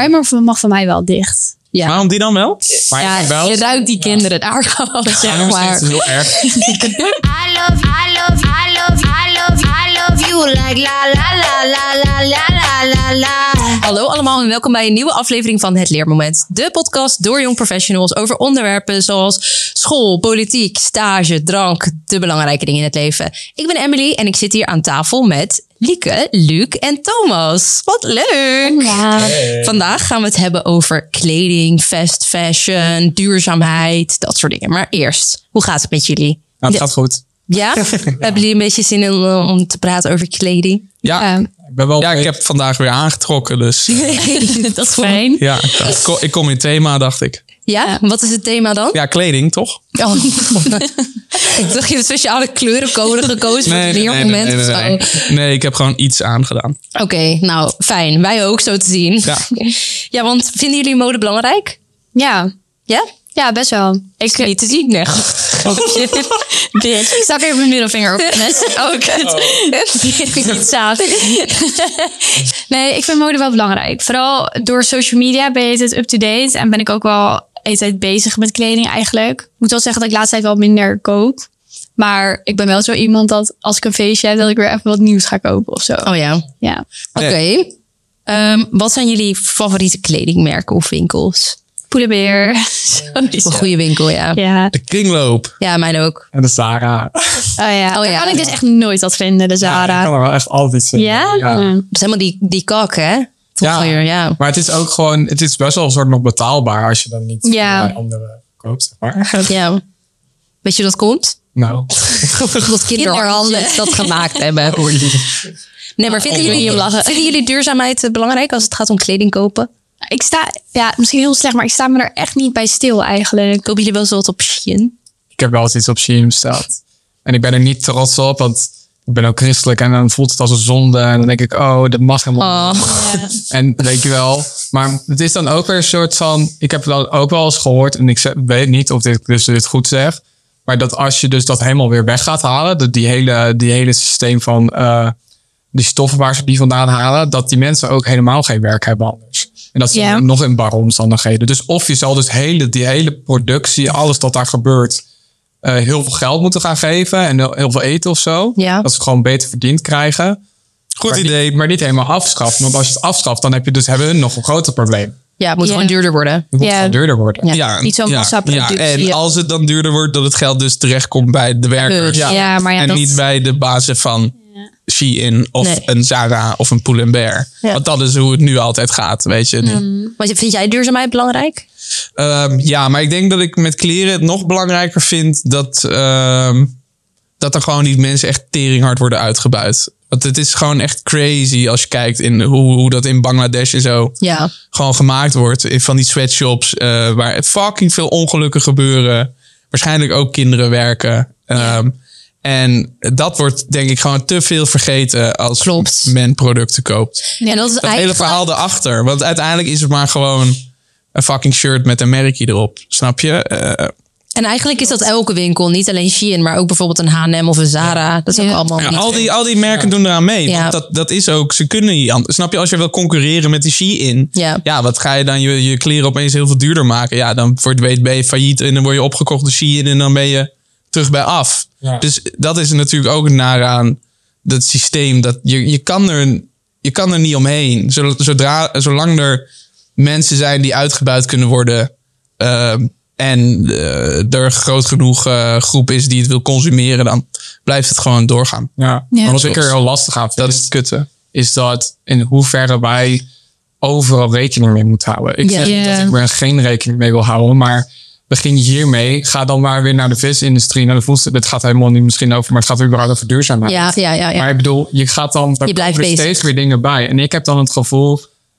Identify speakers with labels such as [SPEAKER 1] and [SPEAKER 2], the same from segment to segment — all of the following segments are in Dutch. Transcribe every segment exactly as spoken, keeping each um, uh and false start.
[SPEAKER 1] ruimer mag van mij wel dicht.
[SPEAKER 2] Ja.
[SPEAKER 3] Waarom die dan wel?
[SPEAKER 2] Maar ja, wel,
[SPEAKER 1] je ruikt die kinderen. Ja. Daar gaan we wel zeggen.
[SPEAKER 2] Maar het is heel erg.
[SPEAKER 4] I love, I love, I love, I love, I love you like la la la la la la la la.
[SPEAKER 5] Hallo allemaal en welkom bij een nieuwe aflevering van Het Leermoment. De podcast door jong professionals over onderwerpen zoals school, politiek, stage, drank, de belangrijke dingen in het leven. Ik ben Emily en ik zit hier aan tafel met Lieke, Luc en Thomas. Wat leuk!
[SPEAKER 1] Ja.
[SPEAKER 3] Hey.
[SPEAKER 5] Vandaag gaan we het hebben over kleding, fast fashion, duurzaamheid, dat soort dingen. Maar eerst, hoe gaat het met jullie?
[SPEAKER 2] Nou, het gaat goed.
[SPEAKER 5] Ja? Hebben jullie een beetje zin in om, om te praten over kleding?
[SPEAKER 3] Ja,
[SPEAKER 1] Um,
[SPEAKER 2] Ik ben wel
[SPEAKER 3] ja, ik heb het vandaag weer aangetrokken. Dus
[SPEAKER 5] Dat is fijn.
[SPEAKER 3] ja, ik kom, ik kom in thema, dacht ik.
[SPEAKER 5] Ja, wat is het thema dan?
[SPEAKER 3] Ja, kleding, toch?
[SPEAKER 5] Oh. Ik dacht, je hebt speciale kleurencode gekozen voor het
[SPEAKER 3] nee,
[SPEAKER 5] leermoment.
[SPEAKER 3] nee, nee, nee,
[SPEAKER 5] of zo.
[SPEAKER 3] nee. Nee, ik heb gewoon iets aangedaan.
[SPEAKER 5] Oké, okay, nou fijn. Wij ook zo te zien.
[SPEAKER 3] Ja.
[SPEAKER 5] Ja, want vinden jullie mode belangrijk?
[SPEAKER 1] ja.
[SPEAKER 5] Ja?
[SPEAKER 1] Ja, best wel.
[SPEAKER 5] Ik niet te zien, nee.
[SPEAKER 1] Bitch. Ik stak even mijn middelvinger op. Mensen. Oh, kut. Niet zaad. Nee, ik vind mode wel belangrijk. Vooral door social media ben je het up-to-date. En ben ik ook wel de hele tijd bezig met kleding eigenlijk. Ik moet wel zeggen dat ik de laatste tijd wel minder koop. Maar ik ben wel zo iemand dat als ik een feestje heb, dat ik weer even wat nieuws ga kopen of zo.
[SPEAKER 5] Oh ja.
[SPEAKER 1] Ja.
[SPEAKER 5] Oké. Okay. Um, wat zijn jullie favoriete kledingmerken of winkels?
[SPEAKER 1] Poelenbeer.
[SPEAKER 5] Een goede winkel, ja.
[SPEAKER 1] Ja.
[SPEAKER 3] De kringloop.
[SPEAKER 5] Ja, mijn ook.
[SPEAKER 2] En de Zara.
[SPEAKER 1] Oh ja.
[SPEAKER 5] Oh ja.
[SPEAKER 1] Daar kan ik dus echt nooit wat vinden, de Zara.
[SPEAKER 2] Ja, ik kan er wel echt altijd zien.
[SPEAKER 1] Ja?
[SPEAKER 2] Ja.
[SPEAKER 1] Mm.
[SPEAKER 5] Dat is helemaal die, die kak, hè? Toch
[SPEAKER 2] Ja.
[SPEAKER 5] ja.
[SPEAKER 2] Maar het is ook gewoon, het is best wel een soort nog betaalbaar als je dan niet
[SPEAKER 1] Ja.
[SPEAKER 2] bij anderen koopt, zeg maar.
[SPEAKER 5] Ja. Weet je hoe dat komt?
[SPEAKER 2] Nou.
[SPEAKER 5] Dat kinderhanden dat gemaakt hebben. Nee, maar vinden jullie, vinden jullie duurzaamheid belangrijk als het gaat om kleding kopen?
[SPEAKER 1] Ik sta, ja, misschien heel slecht, maar ik sta me er echt niet bij stil eigenlijk.
[SPEAKER 5] Kopen jullie wel eens wat op Shein?
[SPEAKER 2] Ik heb wel eens iets op Shein besteld. En ik ben er niet trots op, want ik ben ook christelijk. En dan voelt het als een zonde. En dan denk ik, oh, dat mag helemaal
[SPEAKER 5] Oh.
[SPEAKER 2] niet. En weet je wel. Maar het is dan ook weer een soort van... Ik heb wel ook wel eens gehoord, en ik zeg, weet niet of ik dus dit goed zeg. Maar dat als je dus dat helemaal weer weg gaat halen. Dat die hele, die hele systeem van uh, die stoffen waar ze die vandaan halen. Dat die mensen ook helemaal geen werk hebben anders. En dat is
[SPEAKER 1] Ja.
[SPEAKER 2] nog in barre omstandigheden. Dus of je zal dus hele, die hele productie, alles dat daar gebeurt, uh, heel veel geld moeten gaan geven. En heel, heel veel eten of zo.
[SPEAKER 5] Ja.
[SPEAKER 2] Dat ze het gewoon beter verdiend krijgen.
[SPEAKER 3] Goed
[SPEAKER 2] maar
[SPEAKER 3] idee.
[SPEAKER 2] Niet, maar niet helemaal afschaffen. Want als je het afschaft, dan heb je dus, hebben we nog een groter probleem.
[SPEAKER 5] Ja, het moet
[SPEAKER 1] Ja.
[SPEAKER 5] gewoon duurder worden.
[SPEAKER 2] Het moet
[SPEAKER 1] Ja.
[SPEAKER 2] gewoon duurder worden.
[SPEAKER 5] Ja.
[SPEAKER 3] Ja,
[SPEAKER 1] Niet zo'n
[SPEAKER 3] ja,
[SPEAKER 1] massaproductie.
[SPEAKER 3] Ja, en
[SPEAKER 5] Ja.
[SPEAKER 3] als het dan duurder wordt, dat het geld dus terechtkomt bij de werkers.
[SPEAKER 5] Ja.
[SPEAKER 1] Ja, maar ja,
[SPEAKER 3] en
[SPEAKER 1] dat...
[SPEAKER 3] niet bij de bazen van Shein of
[SPEAKER 5] Nee.
[SPEAKER 3] een Zara of een Pull&Bear.
[SPEAKER 5] Ja.
[SPEAKER 3] Want dat is hoe het nu altijd gaat, weet je.
[SPEAKER 5] Maar vind jij duurzaamheid belangrijk?
[SPEAKER 3] Um, ja, maar ik denk dat ik met kleren het nog belangrijker vind dat, um, dat er gewoon niet mensen echt teringhard worden uitgebuit. Want het is gewoon echt crazy als je kijkt in hoe, hoe dat in Bangladesh en zo
[SPEAKER 5] Ja.
[SPEAKER 3] gewoon gemaakt wordt. In van die sweatshops uh, waar fucking veel ongelukken gebeuren. Waarschijnlijk ook kinderen werken. Um, en dat wordt denk ik gewoon te veel vergeten als
[SPEAKER 5] Klopt.
[SPEAKER 3] men producten koopt.
[SPEAKER 5] En dat is
[SPEAKER 3] Dat hele
[SPEAKER 5] eigenlijk...
[SPEAKER 3] verhaal erachter. Want uiteindelijk is het maar gewoon een fucking shirt met een merkje erop. Snap je? Uh,
[SPEAKER 5] En eigenlijk is dat elke winkel. Niet alleen Shein, maar ook bijvoorbeeld een H en M of een Zara. Dat is ook
[SPEAKER 1] Ja.
[SPEAKER 5] allemaal
[SPEAKER 3] ja,
[SPEAKER 5] niet
[SPEAKER 3] al, die, al die merken doen eraan mee.
[SPEAKER 5] Ja.
[SPEAKER 3] Want dat, dat is ook, ze kunnen niet anders. Snap je? Als je wil concurreren met die Shein.
[SPEAKER 5] Ja.
[SPEAKER 3] Ja, wat ga je dan je, je kleren opeens heel veel duurder maken? Ja, dan voor het weet ben je failliet en dan word je opgekocht door Shein en dan ben je terug bij af.
[SPEAKER 2] Ja.
[SPEAKER 3] Dus dat is natuurlijk ook naar aan dat systeem. Dat je, je, kan er, je kan er niet omheen. Zodra, zolang er mensen zijn die uitgebuit kunnen worden. Uh, en uh, er groot genoeg uh, groep is die het wil consumeren, dan blijft het gewoon doorgaan.
[SPEAKER 2] Ja.
[SPEAKER 1] Ja.
[SPEAKER 2] Maar wat ik er heel lastig aan vind,
[SPEAKER 3] Dat is het kutte.
[SPEAKER 2] is dat in hoeverre wij overal rekening mee moeten houden. Ik
[SPEAKER 5] Ja.
[SPEAKER 2] zeg niet
[SPEAKER 1] Ja.
[SPEAKER 2] dat ik er geen rekening mee wil houden, maar begin hiermee. Ga dan maar weer naar de visindustrie, naar de voedsel. Dit gaat helemaal niet misschien over, maar het gaat überhaupt over duurzaamheid.
[SPEAKER 5] Ja, ja, ja. ja.
[SPEAKER 2] Maar ik bedoel, je gaat dan, daar
[SPEAKER 5] Je blijft
[SPEAKER 2] komen er
[SPEAKER 5] bezig.
[SPEAKER 2] steeds weer dingen bij. En ik heb dan het gevoel,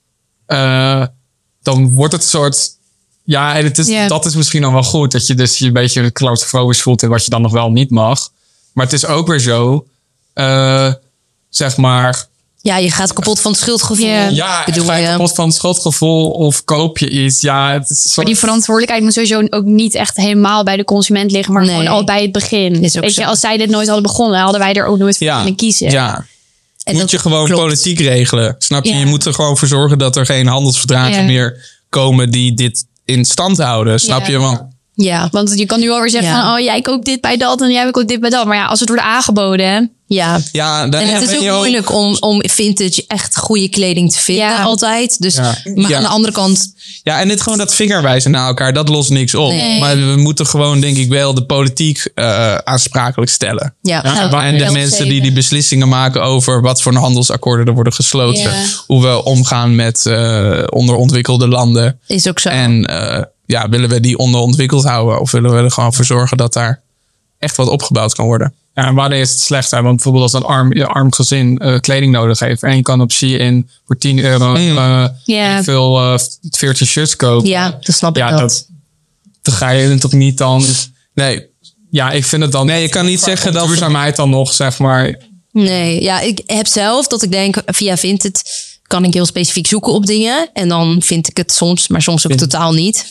[SPEAKER 2] uh, dan wordt het een soort, ja, en het is,
[SPEAKER 1] Ja.
[SPEAKER 2] dat is misschien dan wel goed, dat je dus je een beetje claustrofobisch voelt in wat je dan nog wel niet mag. Maar het is ook weer zo, uh, zeg maar,
[SPEAKER 5] Ja, je gaat kapot van het schuldgevoel.
[SPEAKER 1] Ja.
[SPEAKER 2] ja,
[SPEAKER 5] bedoel
[SPEAKER 2] ga je
[SPEAKER 5] je?
[SPEAKER 2] kapot van het schuldgevoel of koop je iets. Ja, het is een
[SPEAKER 1] Maar
[SPEAKER 2] soort...
[SPEAKER 1] die verantwoordelijkheid moet sowieso ook niet echt helemaal bij de consument liggen, maar
[SPEAKER 5] Nee.
[SPEAKER 1] gewoon al bij het begin.
[SPEAKER 5] Is ook
[SPEAKER 1] Weet
[SPEAKER 5] zo.
[SPEAKER 1] je, als zij dit nooit hadden begonnen, hadden wij er ook nooit voor
[SPEAKER 3] Ja.
[SPEAKER 1] kunnen kiezen.
[SPEAKER 3] Ja.
[SPEAKER 5] En
[SPEAKER 3] moet
[SPEAKER 5] dat
[SPEAKER 3] je gewoon
[SPEAKER 5] klopt.
[SPEAKER 3] politiek regelen. Snap je?
[SPEAKER 1] Ja.
[SPEAKER 3] Je moet er gewoon voor zorgen dat er geen handelsverdragen
[SPEAKER 1] Ja.
[SPEAKER 3] meer komen die dit in stand houden. Snap
[SPEAKER 1] Ja.
[SPEAKER 3] je? Want
[SPEAKER 5] Ja,
[SPEAKER 1] Want je kan nu alweer zeggen
[SPEAKER 5] Ja.
[SPEAKER 1] van... oh, jij koopt dit bij dat en jij koopt dit bij dat. Maar ja, als het wordt aangeboden...
[SPEAKER 5] ja.
[SPEAKER 3] ja, dan
[SPEAKER 5] En het
[SPEAKER 3] ben
[SPEAKER 5] is ook
[SPEAKER 3] je ook-
[SPEAKER 5] moeilijk om, om vintage echt goede kleding te vinden
[SPEAKER 1] Ja.
[SPEAKER 5] altijd. Dus,
[SPEAKER 2] Ja.
[SPEAKER 5] maar
[SPEAKER 3] Ja.
[SPEAKER 5] aan de andere kant...
[SPEAKER 3] Ja, en dit gewoon dat vingerwijzen naar elkaar, dat lost niks op.
[SPEAKER 5] Nee.
[SPEAKER 3] Maar we moeten gewoon, denk ik wel, de politiek eh, aansprakelijk stellen.
[SPEAKER 5] Ja,
[SPEAKER 2] Ja,
[SPEAKER 5] Nou,
[SPEAKER 2] waar-
[SPEAKER 3] En de
[SPEAKER 1] Wel
[SPEAKER 3] mensen die
[SPEAKER 1] zeker.
[SPEAKER 3] die beslissingen maken over wat voor handelsakkoorden er worden gesloten.
[SPEAKER 1] Ja.
[SPEAKER 3] Hoe we omgaan met eh, onderontwikkelde landen.
[SPEAKER 5] is ook zo.
[SPEAKER 3] En eh, ja, willen we die onderontwikkeld houden? Of willen we er gewoon voor zorgen dat daar echt wat opgebouwd kan worden?
[SPEAKER 2] Ja, en wanneer is het slecht? Hè? Want bijvoorbeeld als een arm, een arm gezin eh, kleding nodig heeft. En je kan op Shein voor tien euro
[SPEAKER 3] Mm.
[SPEAKER 2] eh,
[SPEAKER 1] Ja.
[SPEAKER 2] veel uh, veertien shirts kopen.
[SPEAKER 5] Ja, dat snap ik
[SPEAKER 2] ja,
[SPEAKER 5] wel.
[SPEAKER 2] dat, dan ga je toch niet dan...
[SPEAKER 3] Nee,
[SPEAKER 2] Ja, ik vind het dan...
[SPEAKER 3] nee je kan niet zeggen dat...
[SPEAKER 2] duurzaamheid dan nog, zeg maar...
[SPEAKER 5] Nee, ja, ik heb zelf dat ik denk, via Vinted kan ik heel specifiek zoeken op dingen. En dan vind ik het soms, maar soms ook
[SPEAKER 2] Vind-
[SPEAKER 5] totaal niet.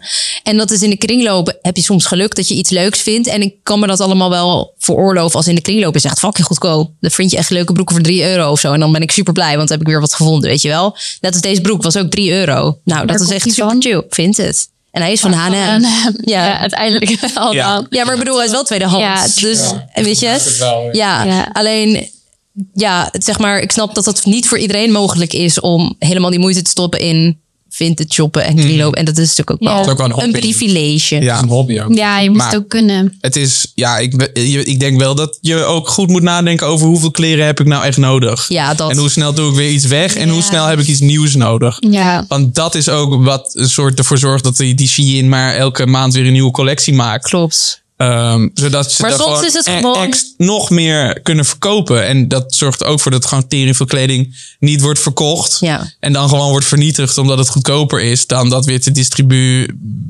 [SPEAKER 5] En dat is in de kringloop, heb je soms geluk dat je iets leuks vindt. En ik kan me dat allemaal wel veroorloven als in de kringloop is echt fucking goedkoop. Dan vind je echt leuke broeken voor drie euro of zo. En dan ben ik super blij, want dan heb ik weer wat gevonden, weet je wel. Net als deze broek was ook drie euro. Nou, dat is
[SPEAKER 1] komt
[SPEAKER 5] echt
[SPEAKER 1] die
[SPEAKER 5] super
[SPEAKER 1] van?
[SPEAKER 5] chill. Vinted. En hij is van H en
[SPEAKER 1] En,
[SPEAKER 5] M.
[SPEAKER 1] eh,
[SPEAKER 5] Ja.
[SPEAKER 1] ja, uiteindelijk wel
[SPEAKER 3] Ja.
[SPEAKER 1] dan.
[SPEAKER 5] Ja, maar ik bedoel, hij is wel tweedehands.
[SPEAKER 1] Ja,
[SPEAKER 5] dus, en weet je, ja,
[SPEAKER 1] Ja.
[SPEAKER 5] alleen, ja, het- zeg maar, ik snap dat dat niet voor iedereen mogelijk is om helemaal die moeite te stoppen in vintage shoppen en kringloop. En dat is natuurlijk ook
[SPEAKER 1] Ja.
[SPEAKER 5] wel
[SPEAKER 1] Dat is
[SPEAKER 2] ook wel een
[SPEAKER 5] een
[SPEAKER 2] hobby.
[SPEAKER 5] privilege.
[SPEAKER 3] Ja.
[SPEAKER 2] Een hobby ook.
[SPEAKER 1] Ja, je moet
[SPEAKER 3] Maar-
[SPEAKER 1] het ook kunnen.
[SPEAKER 3] Het is, ja, ik, je- ik denk wel dat je ook goed moet nadenken over hoeveel kleren heb ik nou echt nodig.
[SPEAKER 5] Ja, dat.
[SPEAKER 3] En hoe snel doe ik weer iets weg en hoe
[SPEAKER 1] Ja.
[SPEAKER 3] snel heb ik iets nieuws nodig.
[SPEAKER 1] Ja.
[SPEAKER 3] Want dat is ook wat een soort ervoor zorgt dat die, die Shein maar elke maand weer een nieuwe collectie maakt.
[SPEAKER 5] Klopt.
[SPEAKER 3] Ehm, zodat ze
[SPEAKER 5] Maar
[SPEAKER 3] er
[SPEAKER 5] soms
[SPEAKER 3] gewoon
[SPEAKER 5] is het
[SPEAKER 3] e-
[SPEAKER 5] gewoon-
[SPEAKER 3] ex- nog meer kunnen verkopen. En dat zorgt er ook voor dat gewoon tering veel kleding niet wordt verkocht.
[SPEAKER 5] Ja.
[SPEAKER 3] En dan gewoon wordt vernietigd omdat het goedkoper is dan dat weer te distribu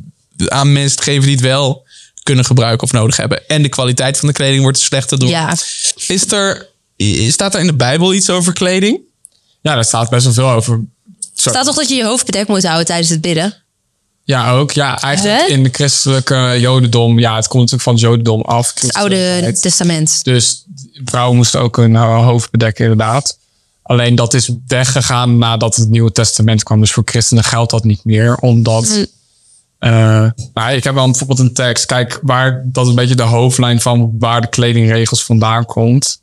[SPEAKER 3] aan mensen te geven die het wel kunnen gebruiken of nodig hebben. En de kwaliteit van de kleding wordt slechter door.
[SPEAKER 5] Ja.
[SPEAKER 3] Is er, i- staat er in de Bijbel iets over kleding?
[SPEAKER 2] Ja, daar staat best wel veel over. Zo.
[SPEAKER 5] Staat toch dat je je hoofd bedekt moet houden tijdens het bidden?
[SPEAKER 2] Ja, ook. Ja, eigenlijk
[SPEAKER 1] Hè?
[SPEAKER 2] in de christelijke jodendom. Ja, het komt natuurlijk van het jodendom af.
[SPEAKER 5] Het Oude Testament.
[SPEAKER 2] Dus vrouwen moesten ook hun uh, hoofd bedekken, inderdaad. Alleen dat is weggegaan nadat het Nieuwe Testament kwam. Dus voor christenen geldt dat niet meer. Omdat...
[SPEAKER 5] Hm.
[SPEAKER 2] Uh, nou, ik heb wel bijvoorbeeld een tekst. Kijk, waar, dat is een beetje de hoofdlijn van waar de kledingregels vandaan komt.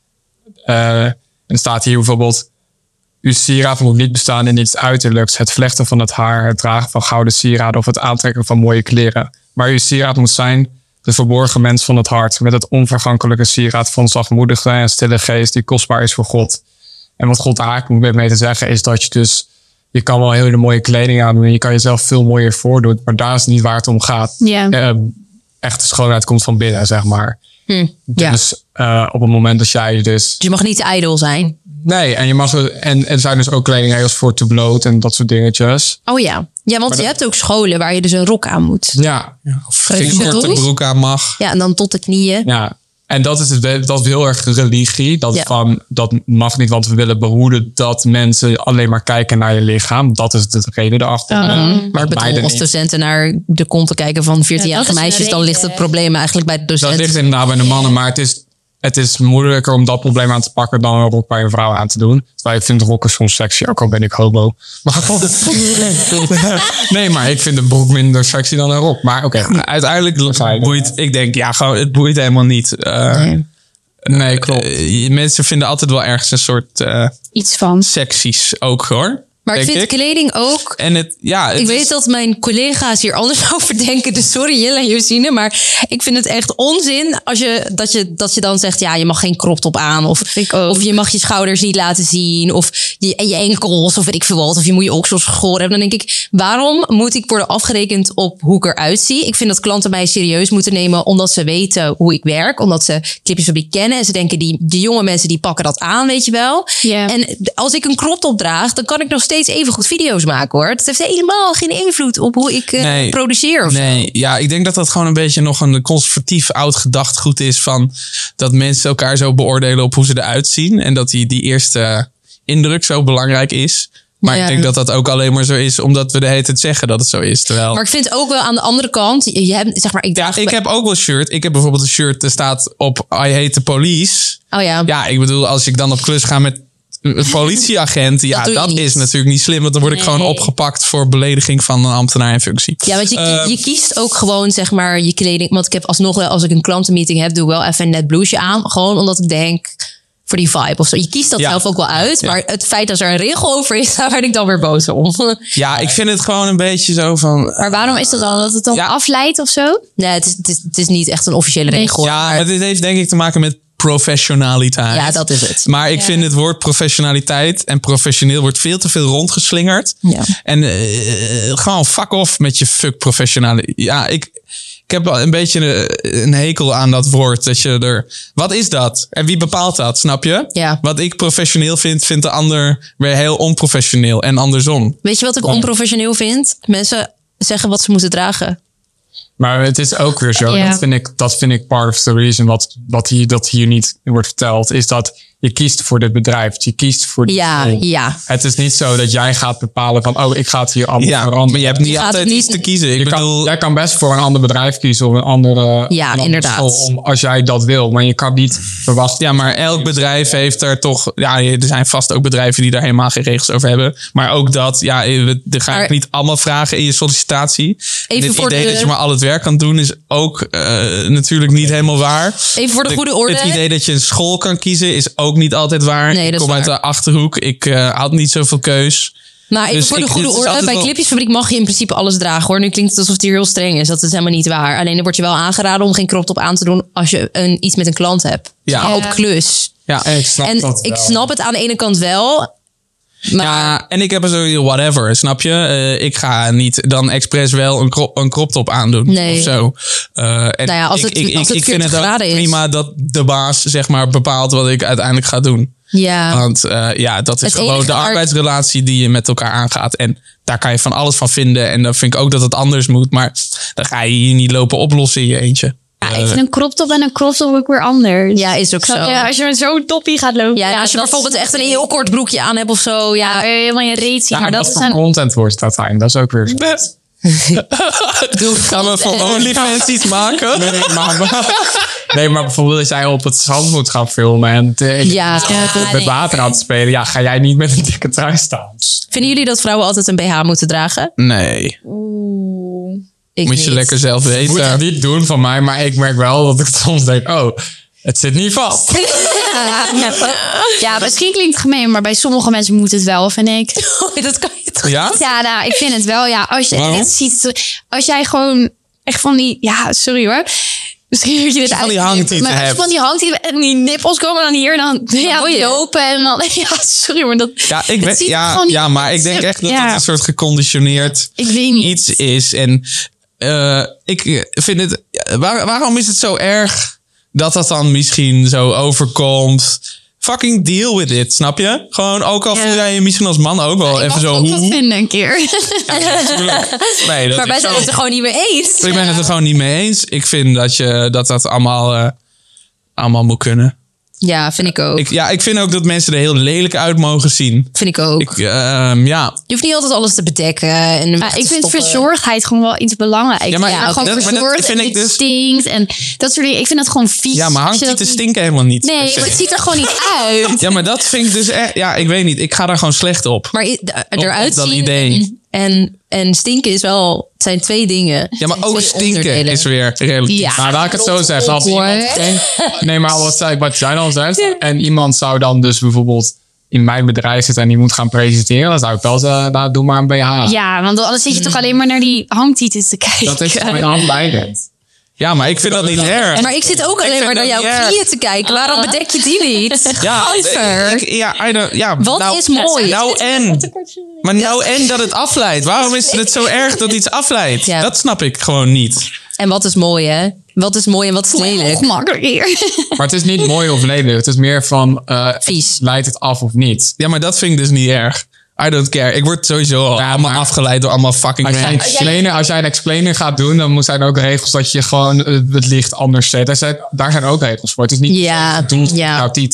[SPEAKER 2] Uh, en staat hier bijvoorbeeld... Uw sieraad moet niet bestaan in iets uiterlijks. Het vlechten van het haar, het dragen van gouden sieraden... of het aantrekken van mooie kleren. Maar uw sieraad moet zijn de verborgen mens van het hart... met het onvergankelijke sieraad van zachtmoedige en stille geest... die kostbaar is voor God. En wat God eigenlijk moet mee te zeggen is dat je dus... Je kan wel hele mooie kleding aandoen... en je kan jezelf veel mooier voordoen... maar daar is het niet waar het om gaat.
[SPEAKER 1] Ja.
[SPEAKER 2] Uh, echte schoonheid komt van binnen, zeg maar.
[SPEAKER 5] Hm. Ja.
[SPEAKER 2] Dus uh, op het moment dat jij dus...
[SPEAKER 5] Dus je mag niet ijdel zijn.
[SPEAKER 2] Nee, en je mag er, en er zijn dus ook kledingregels voor te bloot en dat soort dingetjes.
[SPEAKER 5] Oh ja. Ja, want je hebt ook scholen waar je dus een rok aan moet.
[SPEAKER 2] Ja,
[SPEAKER 3] Of geen korte
[SPEAKER 5] bedoel?
[SPEAKER 3] broek aan mag.
[SPEAKER 5] Ja, en dan tot de knieën.
[SPEAKER 2] ja. En dat is, het, dat is heel erg religie. Dat,
[SPEAKER 5] Ja.
[SPEAKER 2] van, dat mag niet, want we willen behoeden dat mensen alleen maar kijken naar je lichaam. Dat is de reden erachter.
[SPEAKER 1] Uh-huh.
[SPEAKER 5] Maar ik
[SPEAKER 2] beide
[SPEAKER 5] bedoel, als
[SPEAKER 2] niet.
[SPEAKER 5] docenten naar de kont kijken van veertienjarige
[SPEAKER 1] Ja, dat is
[SPEAKER 5] meisjes...
[SPEAKER 1] een
[SPEAKER 5] dan ligt het
[SPEAKER 1] reden.
[SPEAKER 5] probleem eigenlijk bij de
[SPEAKER 2] Dat
[SPEAKER 5] docent.
[SPEAKER 2] ligt inderdaad bij de mannen, maar het is, het is moeilijker om dat probleem aan te pakken dan een rok bij een vrouw aan te doen. Terwijl ik vind rokken soms sexy, ook al ben ik homo. Maar nee, maar ik vind een broek minder sexy dan een rok. Maar oké, okay.
[SPEAKER 3] Uiteindelijk boeit, ik denk, ja, gewoon, het boeit helemaal niet. Uh,
[SPEAKER 5] Nee.
[SPEAKER 2] Nee, klopt.
[SPEAKER 3] uh, mensen vinden altijd wel ergens een soort uh,
[SPEAKER 1] Iets van.
[SPEAKER 3] seksies ook, hoor.
[SPEAKER 5] Maar ik
[SPEAKER 3] denk
[SPEAKER 5] vind kleding ook...
[SPEAKER 3] En het, ja, het
[SPEAKER 5] Ik
[SPEAKER 3] is-
[SPEAKER 5] weet dat mijn collega's hier anders over denken. Dus sorry Jelle en Josine. Maar ik vind het echt onzin als je, dat, je, dat je dan zegt... ja, je mag geen crop top aan. Of,
[SPEAKER 1] ik ook.
[SPEAKER 5] of je mag je schouders niet laten zien. Of je, je enkels. Of weet ik veel wat. Of je moet je oksels geschoren hebben. Dan denk ik, waarom moet ik worden afgerekend op hoe ik eruit zie? Ik vind dat klanten mij serieus moeten nemen... omdat ze weten hoe ik werk. Omdat ze clipjesfabriek kennen. En ze denken, die, die jonge mensen die pakken dat aan, weet je wel.
[SPEAKER 1] Ja.
[SPEAKER 5] En als ik een crop top draag... dan kan ik nog steeds even goed video's maken, hoor. Het heeft helemaal geen invloed op hoe ik uh,
[SPEAKER 3] Nee.
[SPEAKER 5] produceer. Of zo.
[SPEAKER 3] Nee, ja, ik denk dat dat gewoon een beetje nog een conservatief oud gedachtgoed is van dat mensen elkaar zo beoordelen op hoe ze eruit zien en dat die, die eerste indruk zo belangrijk is. Maar
[SPEAKER 5] Ja.
[SPEAKER 3] ik denk dat dat ook alleen maar zo is omdat we de hele tijd zeggen dat het zo is. Terwijl...
[SPEAKER 5] Maar ik vind ook wel aan de andere kant, je je hebt, zeg maar, ik
[SPEAKER 3] Ja,
[SPEAKER 5] draag
[SPEAKER 3] ik
[SPEAKER 5] bij-
[SPEAKER 3] heb ook wel shirt. Ik heb bijvoorbeeld een shirt, er staat op I hate the police.
[SPEAKER 5] Oh ja.
[SPEAKER 3] Ja, ik bedoel, als ik dan op klus ga met een politieagent, ja,
[SPEAKER 5] doe je
[SPEAKER 3] dat
[SPEAKER 5] niet.
[SPEAKER 3] is natuurlijk niet slim. Want dan word ik
[SPEAKER 5] Nee.
[SPEAKER 3] gewoon opgepakt voor belediging van een ambtenaar in functie.
[SPEAKER 5] Ja, want je,
[SPEAKER 3] Eh,
[SPEAKER 5] je kiest ook gewoon, zeg maar, je kleding. Want ik heb alsnog wel, als ik een klantenmeeting heb, doe ik wel even een net blouseje aan. Gewoon omdat ik denk, voor die vibe of zo. Je kiest dat
[SPEAKER 3] Ja.
[SPEAKER 5] zelf ook wel uit.
[SPEAKER 3] Ja.
[SPEAKER 5] Maar het feit dat er een regel over is, daar werd ik dan weer boos om.
[SPEAKER 3] Ja, ik vind het gewoon een beetje zo van...
[SPEAKER 1] Maar waarom is dat dan? Dat het dan
[SPEAKER 3] Ja.
[SPEAKER 1] afleidt of zo?
[SPEAKER 5] Nee, het is, het, is, het is niet echt een officiële regel.
[SPEAKER 3] Ja, het heeft denk ik te maken met professionaliteit.
[SPEAKER 5] Ja, dat is het.
[SPEAKER 3] Maar ik vind het woord professionaliteit en professioneel wordt veel te veel rondgeslingerd.
[SPEAKER 5] Ja.
[SPEAKER 3] En eh, gewoon fuck off met je fuck professionaliteit. Ja, ik, ik heb wel een beetje een, een hekel aan dat woord. Dat je er, wat is dat? En wie bepaalt dat? Snap je?
[SPEAKER 5] Ja.
[SPEAKER 3] Wat ik professioneel vind, vindt de ander weer heel onprofessioneel. En andersom.
[SPEAKER 5] Weet je wat ik onprofessioneel vind? Mensen zeggen wat ze moeten dragen.
[SPEAKER 2] Maar het is ook weer zo.
[SPEAKER 1] Ja.
[SPEAKER 2] Dat, vind ik, dat vind ik part of the reason. Wat, wat hier, dat hier niet wordt verteld. Is dat je kiest voor dit bedrijf. Je kiest voor die
[SPEAKER 5] Ja,
[SPEAKER 2] rol.
[SPEAKER 5] ja.
[SPEAKER 2] Het is niet zo dat jij gaat bepalen van... Oh, ik ga het hier allemaal
[SPEAKER 3] Ja,
[SPEAKER 2] veranderen.
[SPEAKER 3] maar je hebt niet
[SPEAKER 5] Je gaat
[SPEAKER 3] altijd
[SPEAKER 5] niet-
[SPEAKER 3] iets te kiezen. Ik
[SPEAKER 2] Je kan,
[SPEAKER 3] bedoel,
[SPEAKER 2] jij kan best voor een ander bedrijf kiezen. Of een andere,
[SPEAKER 5] Ja,
[SPEAKER 2] een andere
[SPEAKER 5] inderdaad.
[SPEAKER 2] school, om, als jij dat wil. Maar je kan niet verwachten...
[SPEAKER 3] ja, maar elk bedrijf heeft er toch... Ja, er zijn vast ook bedrijven die daar helemaal geen regels over hebben. Maar ook dat, ja, we er ga ik
[SPEAKER 5] Maar-
[SPEAKER 3] niet allemaal vragen in je sollicitatie.
[SPEAKER 5] Even
[SPEAKER 3] Dit
[SPEAKER 5] voor
[SPEAKER 3] idee
[SPEAKER 5] de-
[SPEAKER 3] dat je maar al het werk kan doen is ook eh, natuurlijk niet helemaal waar.
[SPEAKER 5] Even voor de goede orde.
[SPEAKER 3] Het idee dat je een school kan kiezen is ook niet altijd waar.
[SPEAKER 5] Nee,
[SPEAKER 3] ik
[SPEAKER 5] dat is
[SPEAKER 3] kom uit
[SPEAKER 5] waar.
[SPEAKER 3] de Achterhoek. Ik eh, had niet zoveel keus.
[SPEAKER 5] Maar even
[SPEAKER 3] Dus
[SPEAKER 5] voor de
[SPEAKER 3] ik-
[SPEAKER 5] goede
[SPEAKER 3] dit is
[SPEAKER 5] orde.
[SPEAKER 3] altijd
[SPEAKER 5] Bij
[SPEAKER 3] wel-
[SPEAKER 5] Clipjesfabriek mag je in principe alles dragen hoor. Nu klinkt het alsof het hier heel streng is. Dat is helemaal niet waar. Alleen dan word je wel aangeraden om geen crop top aan te doen als je een, iets met een klant hebt.
[SPEAKER 3] Ja.
[SPEAKER 5] Maar op klus.
[SPEAKER 3] Ja,
[SPEAKER 2] Ik snap
[SPEAKER 5] En
[SPEAKER 2] dat
[SPEAKER 5] ik
[SPEAKER 2] wel.
[SPEAKER 5] snap het aan de ene kant wel. Maar
[SPEAKER 3] Ja, en ik heb er zo whatever, snap je? Eh, ik ga niet dan expres wel een crop, een crop top aandoen
[SPEAKER 5] Nee.
[SPEAKER 3] of zo. Eh, en
[SPEAKER 5] Nou ja, als
[SPEAKER 3] ik,
[SPEAKER 5] het-
[SPEAKER 3] ik,
[SPEAKER 5] als het
[SPEAKER 3] ik, ik vind
[SPEAKER 5] veertig
[SPEAKER 3] het ook
[SPEAKER 5] graden is.
[SPEAKER 3] prima dat de baas zeg maar bepaalt wat ik uiteindelijk ga doen.
[SPEAKER 5] ja.
[SPEAKER 3] Want eh, ja, dat is
[SPEAKER 5] Het
[SPEAKER 3] gewoon
[SPEAKER 5] enige
[SPEAKER 3] de
[SPEAKER 5] waar-
[SPEAKER 3] arbeidsrelatie die je met elkaar aangaat. En daar kan je van alles van vinden. En dan vind ik ook dat het anders moet. Maar dan ga je hier niet lopen oplossen in je eentje.
[SPEAKER 1] Ja, ik vind een crop top en een crop top ook weer anders.
[SPEAKER 5] Ja, is ook zo.
[SPEAKER 1] Snap je? Als je met zo'n toppie gaat lopen.
[SPEAKER 5] Ja, en als je
[SPEAKER 1] dat
[SPEAKER 5] bijvoorbeeld
[SPEAKER 1] is-
[SPEAKER 5] echt een heel kort broekje aan hebt of zo.
[SPEAKER 1] Ja,
[SPEAKER 5] Ja,
[SPEAKER 1] helemaal je reet zien.
[SPEAKER 2] Ja,
[SPEAKER 1] maar dat
[SPEAKER 2] wat
[SPEAKER 1] is
[SPEAKER 2] voor
[SPEAKER 1] een...
[SPEAKER 2] content wordt dat zijn. Dat is ook weer zo.
[SPEAKER 3] Gaan we voor OnlyFans iets maken?
[SPEAKER 2] Nee, maar, nee, maar bijvoorbeeld als jij op het zand moet gaan filmen en te,
[SPEAKER 5] Ja,
[SPEAKER 1] Ja,
[SPEAKER 2] met
[SPEAKER 1] nee.
[SPEAKER 2] water aan te spelen, ja, ga jij niet met een dikke trui staan.
[SPEAKER 5] Vinden jullie dat vrouwen altijd een B H moeten dragen?
[SPEAKER 3] Nee,
[SPEAKER 5] Ik
[SPEAKER 3] moet je
[SPEAKER 5] niet.
[SPEAKER 3] lekker zelf
[SPEAKER 2] Moet je
[SPEAKER 3] weten.
[SPEAKER 2] niet doen van mij, maar ik merk wel dat ik soms denk, oh, het zit niet vast.
[SPEAKER 1] Ja, misschien klinkt het gemeen, maar bij sommige mensen moet het wel, vind ik.
[SPEAKER 5] Dat kan je toch
[SPEAKER 3] Ja?
[SPEAKER 1] Ja, nou, ik vind het wel. Ja, als je
[SPEAKER 3] Waarom?
[SPEAKER 1] dit ziet, als jij gewoon echt van die, ja, sorry hoor. Misschien dat je dit
[SPEAKER 3] van die
[SPEAKER 1] uitknipt,
[SPEAKER 3] hangtieten
[SPEAKER 1] maar als je
[SPEAKER 3] hebt.
[SPEAKER 1] van die hangtieten en die nippels komen dan hier, dan ja,
[SPEAKER 5] wil je?
[SPEAKER 1] lopen en dan, ja, sorry, maar dat.
[SPEAKER 3] Ja, ik
[SPEAKER 1] het
[SPEAKER 3] weet,
[SPEAKER 1] ziet er
[SPEAKER 3] ja,
[SPEAKER 1] gewoon niet
[SPEAKER 3] ja, maar
[SPEAKER 1] uit.
[SPEAKER 3] ik denk echt dat
[SPEAKER 1] Ja.
[SPEAKER 3] het een soort geconditioneerd
[SPEAKER 1] Ik weet niet.
[SPEAKER 3] iets is. En eh, ik vind het... Waar, waarom is het zo erg dat dat dan misschien zo overkomt? Fucking deal with it, snap je? Gewoon, ook al
[SPEAKER 1] Ja.
[SPEAKER 3] voel jij je misschien als man ook wel
[SPEAKER 1] Ik
[SPEAKER 3] even
[SPEAKER 1] mag
[SPEAKER 3] zo...
[SPEAKER 1] ook wat
[SPEAKER 3] hoe-
[SPEAKER 1] vinden een keer.
[SPEAKER 3] Nee, dat
[SPEAKER 5] Maar wij
[SPEAKER 3] is
[SPEAKER 5] zijn
[SPEAKER 3] zo.
[SPEAKER 5] het er gewoon niet mee eens.
[SPEAKER 3] Ik ben het er gewoon niet mee eens. Ik vind dat je, dat, dat allemaal, eh, allemaal moet kunnen.
[SPEAKER 5] Ja, vind ik ook.
[SPEAKER 3] Ik, ja, ik vind ook dat mensen er heel lelijk uit mogen zien.
[SPEAKER 5] vind ik ook.
[SPEAKER 3] Ik, ehm, ja,
[SPEAKER 5] je hoeft niet altijd alles te bedekken. En
[SPEAKER 1] Maar
[SPEAKER 5] weg te
[SPEAKER 1] ik vind
[SPEAKER 5] stoppen.
[SPEAKER 1] verzorgdheid gewoon wel iets belangrijks.
[SPEAKER 3] Ja, maar
[SPEAKER 1] ja,
[SPEAKER 3] dat-
[SPEAKER 1] gewoon
[SPEAKER 3] dat- maar dat
[SPEAKER 1] verzorgd
[SPEAKER 3] vind
[SPEAKER 1] en
[SPEAKER 3] ik
[SPEAKER 1] het
[SPEAKER 3] dus-
[SPEAKER 1] stinkt en dat soort dingen. Ik vind dat gewoon vies.
[SPEAKER 3] ja, maar
[SPEAKER 1] als je
[SPEAKER 3] hangtieten
[SPEAKER 1] dat niet-
[SPEAKER 3] stinken helemaal niet. per
[SPEAKER 1] Nee,
[SPEAKER 3] se.
[SPEAKER 1] maar het ziet er gewoon niet uit.
[SPEAKER 3] Ja, maar dat vind ik dus echt... Ja, ik weet niet. Ik ga daar gewoon slecht op.
[SPEAKER 5] Maar i- d- eruit
[SPEAKER 3] dat
[SPEAKER 5] zien
[SPEAKER 3] idee.
[SPEAKER 5] En, en stinken is wel... Het zijn twee dingen. Het
[SPEAKER 3] Ja, maar
[SPEAKER 5] zijn
[SPEAKER 3] ook
[SPEAKER 5] twee
[SPEAKER 3] stinken
[SPEAKER 5] onderdelen.
[SPEAKER 3] is weer relatief.
[SPEAKER 5] Ja.
[SPEAKER 2] Nou, laat ik het zo zeggen. Als
[SPEAKER 1] hoor.
[SPEAKER 2] iemand denkt- nee, maar wat, zei, wat jij dan zegt. En iemand zou dan dus bijvoorbeeld in mijn bedrijf zitten en die moet gaan presenteren. Dan zou ik wel zeggen, nou, doe maar een B H.
[SPEAKER 1] Ja, want anders zit je toch alleen maar naar die hangtieten te kijken.
[SPEAKER 2] Dat is mijn handleidend.
[SPEAKER 3] Ja, maar ik vind dat niet erg.
[SPEAKER 5] Maar ik zit ook alleen
[SPEAKER 3] vind
[SPEAKER 5] maar naar
[SPEAKER 3] dat
[SPEAKER 5] jouw
[SPEAKER 3] niet erg.
[SPEAKER 5] knieën te kijken. Waarom bedek je die niet?
[SPEAKER 3] Ja,
[SPEAKER 5] Gadver.
[SPEAKER 3] ik- ja, I don't- ja,
[SPEAKER 5] Wat
[SPEAKER 3] nou,
[SPEAKER 5] is mooi?
[SPEAKER 3] Nou en. Maar nou en dat het afleidt. Waarom is het zo erg dat iets afleidt?
[SPEAKER 5] Ja.
[SPEAKER 3] Dat snap ik gewoon niet.
[SPEAKER 5] En wat is mooi, hè? Wat is mooi en wat is lelijk?
[SPEAKER 1] Gemakkelijk hier.
[SPEAKER 2] Maar het is niet mooi of lelijk. Het is meer van, eh,
[SPEAKER 5] Vies.
[SPEAKER 2] leidt het af of niet?
[SPEAKER 3] Ja, maar dat vind ik dus niet erg. I don't care. Ik word sowieso al
[SPEAKER 2] Ja,
[SPEAKER 3] allemaal
[SPEAKER 2] maar-
[SPEAKER 3] afgeleid door allemaal fucking
[SPEAKER 2] Als jij, een
[SPEAKER 3] mensen.
[SPEAKER 2] explainer, als jij een explainer gaat doen, dan zijn er ook regels dat je gewoon eh, het licht anders zet. Daar zijn, daar zijn ook regels voor. Het is niet
[SPEAKER 5] Ja,
[SPEAKER 2] bedoeld voor
[SPEAKER 5] ja.
[SPEAKER 2] jouw tieten.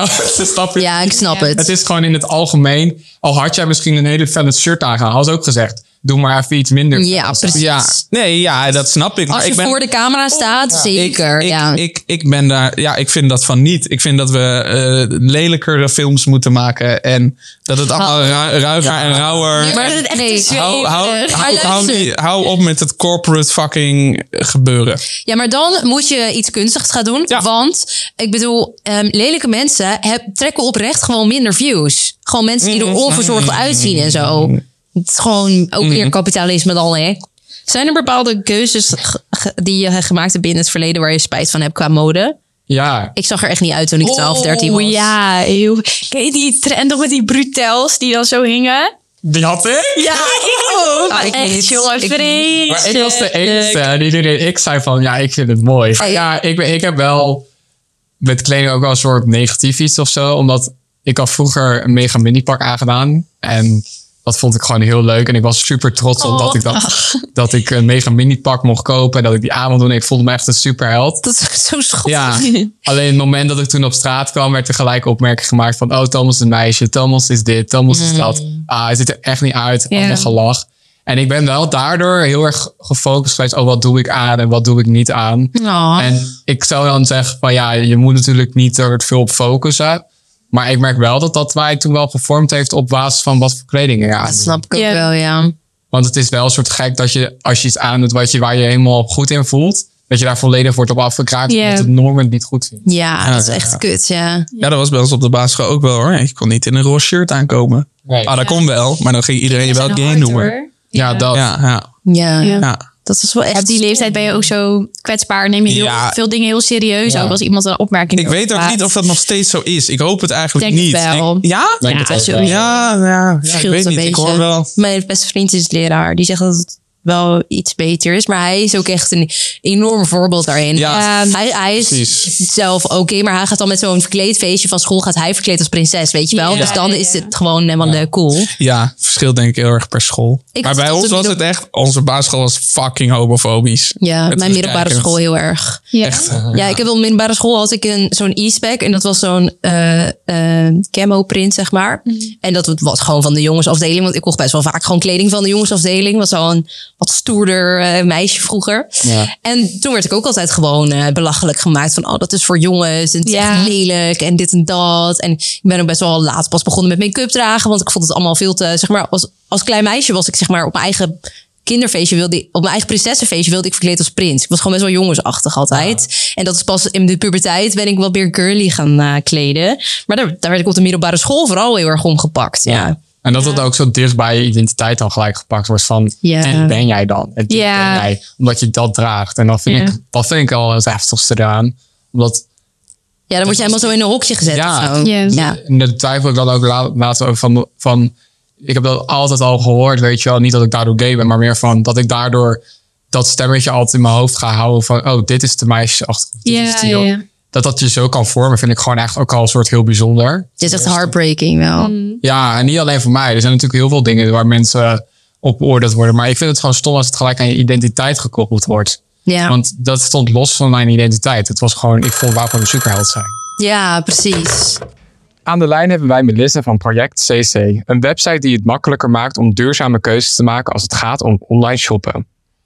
[SPEAKER 2] Snap je?
[SPEAKER 5] Ja, ik snap het.
[SPEAKER 2] Het is gewoon in het algemeen. Al had jij misschien een hele felle shirt aangehaald, had ze ook gezegd: doe maar even iets minder.
[SPEAKER 5] Ja, precies.
[SPEAKER 3] Ja, nee, ja, dat snap ik. Maar
[SPEAKER 5] Als je
[SPEAKER 3] ik ben,
[SPEAKER 5] voor de camera staat, zeker.
[SPEAKER 3] Ik, ik,
[SPEAKER 5] ja.
[SPEAKER 3] ik, ik ben daar, ja, ik vind dat van niet. Ik vind dat we uh, lelijkere films moeten maken en dat het allemaal ru- ruiger en rauwer.
[SPEAKER 5] Nee, maar dat is echt
[SPEAKER 1] Nee,
[SPEAKER 5] te
[SPEAKER 3] Hou, hou,
[SPEAKER 5] zweverig.
[SPEAKER 3] hou,
[SPEAKER 5] Maar
[SPEAKER 3] hou,
[SPEAKER 5] luister.
[SPEAKER 3] niet- hou op met het corporate fucking gebeuren.
[SPEAKER 5] Ja, maar dan moet je iets kunstigs gaan doen.
[SPEAKER 3] Ja.
[SPEAKER 5] Want, ik bedoel, um, lelijke mensen heb, trekken oprecht gewoon minder views. Gewoon mensen die er onverzorgd uitzien en zo. Het is gewoon ook weer kapitalisme dan, hè? Zijn er bepaalde keuzes ge- ge- die je gemaakt hebt in het verleden waar je spijt van hebt qua mode?
[SPEAKER 2] Ja,
[SPEAKER 5] Ik zag er echt niet uit toen ik twaalf, dertien was.
[SPEAKER 1] Oh ja, heel... Ken je die trend nog met die brutels die dan zo hingen?
[SPEAKER 2] die had ik.
[SPEAKER 1] Ja, ik ook.
[SPEAKER 5] Ah, ik
[SPEAKER 1] echt,
[SPEAKER 5] niet.
[SPEAKER 1] jongen,
[SPEAKER 5] Ik
[SPEAKER 1] vreselijk.
[SPEAKER 2] Maar ik was de enige die iedereen, ik zei van, ja, ik vind het mooi. Maar ja, ik, ben- ik heb wel met kleding ook wel een soort negatief iets of zo. Omdat ik had vroeger een mega mini pak aangedaan. En dat vond ik gewoon heel leuk. En ik was super trots op dat ik, dat, dat ik een mega mini pak mocht kopen. En dat ik die aan mocht doen. Ik voelde me echt een superheld.
[SPEAKER 5] Dat is zo schattig.
[SPEAKER 2] Ja, alleen het moment dat ik toen op straat kwam, werd er gelijk opmerking gemaakt van, oh, Thomas is een meisje, Thomas is dit, Thomas is dat. Ah, hij ziet er echt niet uit,
[SPEAKER 1] Ja.
[SPEAKER 2] allemaal gelach. En ik ben wel daardoor heel erg gefocust geweest, oh, wat doe ik aan en wat doe ik niet aan.
[SPEAKER 5] Oh.
[SPEAKER 2] En ik zou dan zeggen van, ja, je moet natuurlijk niet er veel op focussen. Maar ik merk wel dat dat mij toen wel gevormd heeft op basis van wat voor kleding je aan
[SPEAKER 5] Dat
[SPEAKER 2] doet.
[SPEAKER 5] snap ik ook
[SPEAKER 1] Ja.
[SPEAKER 5] wel, ja.
[SPEAKER 2] Want het is wel een soort gek dat je, als je iets aandoet wat je, waar je helemaal goed in voelt, dat je daar volledig wordt op afgekraakt,
[SPEAKER 1] Ja.
[SPEAKER 2] omdat het normen het niet goed vindt.
[SPEAKER 5] Ja, dat is
[SPEAKER 3] ja,
[SPEAKER 5] echt
[SPEAKER 3] ja.
[SPEAKER 5] kut, ja.
[SPEAKER 3] Ja, dat was bij ons op de basisschool ook wel hoor. Je kon niet in een roze shirt aankomen.
[SPEAKER 2] Nee.
[SPEAKER 3] Ah, dat kon wel, maar dan ging iedereen je wel gay noemen.
[SPEAKER 2] Ja, dat.
[SPEAKER 3] Ja, ja,
[SPEAKER 5] Ja,
[SPEAKER 1] Ja.
[SPEAKER 3] ja.
[SPEAKER 5] dat is wel echt...
[SPEAKER 1] Op die leeftijd ben je ook zo kwetsbaar. Neem je heel
[SPEAKER 3] Ja.
[SPEAKER 1] veel dingen heel serieus.
[SPEAKER 2] Ja.
[SPEAKER 1] Ook als iemand een opmerking
[SPEAKER 3] Ik weet ook
[SPEAKER 1] maakt.
[SPEAKER 3] niet of dat nog steeds zo is. Ik hoop het eigenlijk
[SPEAKER 5] Denk het
[SPEAKER 3] niet.
[SPEAKER 5] wel.
[SPEAKER 3] Ik- ja?
[SPEAKER 2] Denk het
[SPEAKER 1] Ja,
[SPEAKER 2] ook
[SPEAKER 1] zo-
[SPEAKER 2] wel.
[SPEAKER 3] Ja, ja, ja, ik
[SPEAKER 5] Verschilt
[SPEAKER 3] weet
[SPEAKER 5] een
[SPEAKER 3] niet. Ik
[SPEAKER 5] beetje.
[SPEAKER 3] hoor wel.
[SPEAKER 5] Mijn beste vriend is leraar. Die zegt dat het wel iets beter is. Maar hij is ook echt een enorm voorbeeld daarin.
[SPEAKER 3] Ja.
[SPEAKER 5] hij, hij is
[SPEAKER 3] Precies.
[SPEAKER 5] zelf oké. maar hij gaat dan met zo'n verkleedfeestje van school. Gaat hij verkleed als prinses, weet je wel.
[SPEAKER 1] Ja.
[SPEAKER 5] Dus dan is het gewoon helemaal eh, cool.
[SPEAKER 3] Ja, verschilt denk ik heel erg per school.
[SPEAKER 5] Ik
[SPEAKER 3] maar
[SPEAKER 5] was
[SPEAKER 3] bij
[SPEAKER 5] op
[SPEAKER 3] ons
[SPEAKER 5] de
[SPEAKER 3] was
[SPEAKER 5] midden-
[SPEAKER 3] het echt... Onze basisschool was fucking homofobisch.
[SPEAKER 5] Ja,
[SPEAKER 3] Met
[SPEAKER 5] mijn middelbare
[SPEAKER 3] terugkijkend.
[SPEAKER 5] school heel erg.
[SPEAKER 1] Ja.
[SPEAKER 3] Echt.
[SPEAKER 5] Ja, ik heb op middelbare school had ik een zo'n e-spec en dat was zo'n eh eh, camo print, zeg maar. En dat was gewoon van de jongensafdeling, want ik kocht best wel vaak gewoon kleding van de jongensafdeling. Was al een wat stoerder eh, meisje vroeger.
[SPEAKER 2] Ja.
[SPEAKER 5] En toen werd ik ook altijd gewoon eh, belachelijk gemaakt van, oh, dat is voor jongens en het is
[SPEAKER 1] Ja.
[SPEAKER 5] echt lelijk en dit en dat. En ik ben ook best wel laat pas begonnen met make-up dragen, want ik vond het allemaal veel te, zeg maar, als, als klein meisje was ik zeg maar op mijn eigen kinderfeestje wilde ik, op mijn eigen prinsessenfeestje wilde ik verkleed als prins. Ik was gewoon best wel jongensachtig altijd. En dat is pas in de puberteit ben ik wat meer girly gaan eh, kleden. Maar daar, daar werd ik op de middelbare school vooral heel erg omgepakt. Ja.
[SPEAKER 2] En dat het ook zo dicht bij je identiteit dan gelijk gepakt wordt van,
[SPEAKER 5] Ja.
[SPEAKER 2] en ben jij dan? En dit
[SPEAKER 1] Ja.
[SPEAKER 2] ben jij, omdat je dat draagt. En dat vind,
[SPEAKER 1] Ja.
[SPEAKER 2] ik, dat vind ik al het heftigste eraan. Omdat,
[SPEAKER 5] Ja, dan word je helemaal zo in een hokje gezet.
[SPEAKER 2] Ja.
[SPEAKER 5] of zo.
[SPEAKER 1] Ja.
[SPEAKER 5] Ja.
[SPEAKER 2] en daar twijfel ik dan ook la- laatst over van, van, ik heb dat altijd al gehoord, weet je wel. Niet dat ik daardoor gay ben, maar meer van, dat ik daardoor dat stemmetje altijd in mijn hoofd ga houden van, oh, dit is de meisjesachtergrond. dit is
[SPEAKER 1] Ja,
[SPEAKER 2] die-
[SPEAKER 1] ja, ja.
[SPEAKER 2] Dat dat je zo kan vormen, vind ik gewoon echt ook al een soort heel bijzonder.
[SPEAKER 5] Het is echt heartbreaking wel.
[SPEAKER 2] Ja, en niet alleen voor mij. Er zijn natuurlijk heel veel dingen waar mensen op beoordeeld worden. Maar ik vind het gewoon stom als het gelijk aan je identiteit gekoppeld wordt.
[SPEAKER 5] Ja.
[SPEAKER 2] Want dat stond los van mijn identiteit. Het was gewoon, ik vond waarvan een superheld zijn.
[SPEAKER 5] ja, precies.
[SPEAKER 2] Aan de lijn hebben wij Melissa van Project C C. Een website die het makkelijker maakt om duurzame keuzes te maken als het gaat om online shoppen.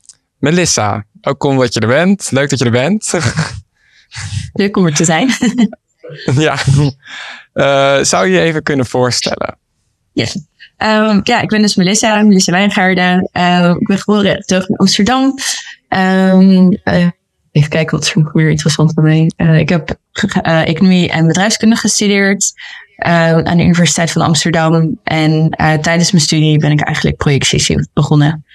[SPEAKER 2] Melissa, ook cool dat je er bent. Leuk dat je er bent.
[SPEAKER 6] Leuk om er te zijn.
[SPEAKER 2] ja. Uh, zou je je even kunnen voorstellen?
[SPEAKER 6] Yes. Um, ja, ik ben dus Melissa, Melissa Wijngaarden. Uh, ik ben geboren en getogen in Amsterdam. Um, uh, even kijken, wat is nog weer interessant voor mij. Uh, ik heb uh, economie en bedrijfskunde gestudeerd uh, aan de Universiteit van Amsterdam. En uh, tijdens mijn studie ben ik eigenlijk projectvisie begonnen.